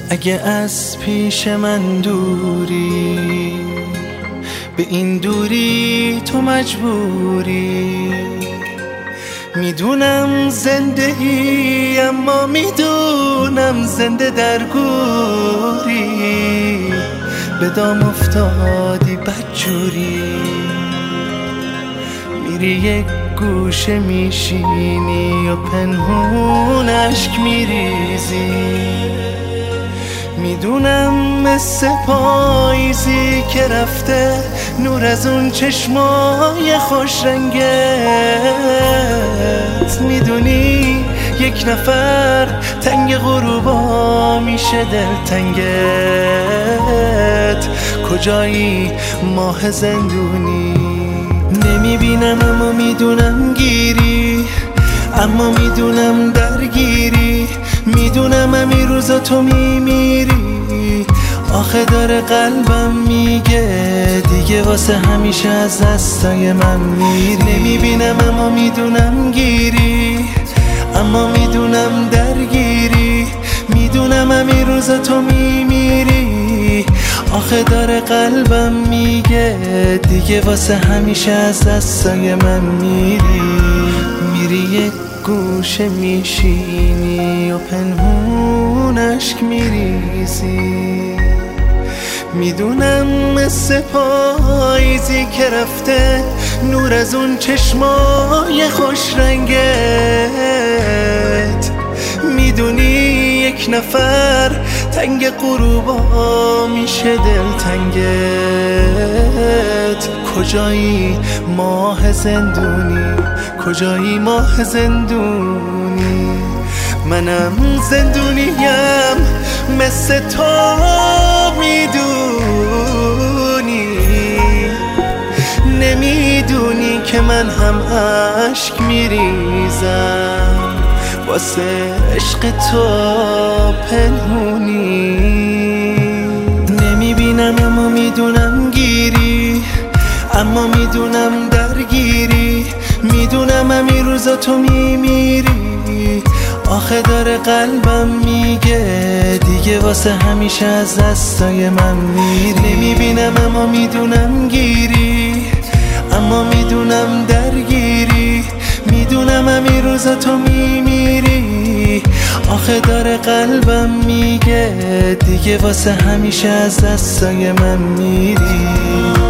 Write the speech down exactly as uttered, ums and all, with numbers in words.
اگه از پیش من دوری، به این دوری تو مجبوری. میدونم زنده ای اما میدونم زنده در گوری. به دام افتادی بدجوری، میری یک گوشه میشینی و پنهون اشک میریزی. میدونم مثل پاییزی که رفته نور از اون چشمای خوش رنگت. میدونی یک نفر تنگ غروبا میشه دلتنگت. کجایی ماه زندونی؟ نمیبینم اما میدونم گیری، اما میدونم درگیری. میدونم همین روزا تو میمیری. آخه داره قلبم میگه دیگه واسه همیشه از دستای من میری. نمیبینم اما میدونم گیری، اما میدونم درگیری. میدونم همین روزا تو میمیری. آخه داره قلبم میگه دیگه واسه همیشه از دستای من میری. میری یک گوشه میشینی و پنهون اشک میریزی. میدونم مثل پاییزی که رفته نور از اون چشمای خوش رنگت. میدونی یک نفر تنگ غروبا میشه دلتنگت. کجایی ماه زندونی؟ کجایی ماه زندونی؟ منم زندونیم مثل تو میدونی. نمیدونی که من هم اشک میریزم واسه عشق تو پنهونی. نمیبینم اما میدونم گیری، اما میدونم درگیری. میدونم همین روزا تو میمیری. آخه داره قلبم میگه دیگه واسه همیشه از دستای من میری. نمیبینم اما میدونم گیری، اما میدونم درگیری. میدونم همین روزا تو میمیری. آخه داره قلبم میگه دیگه واسه همیشه از دستای من میری.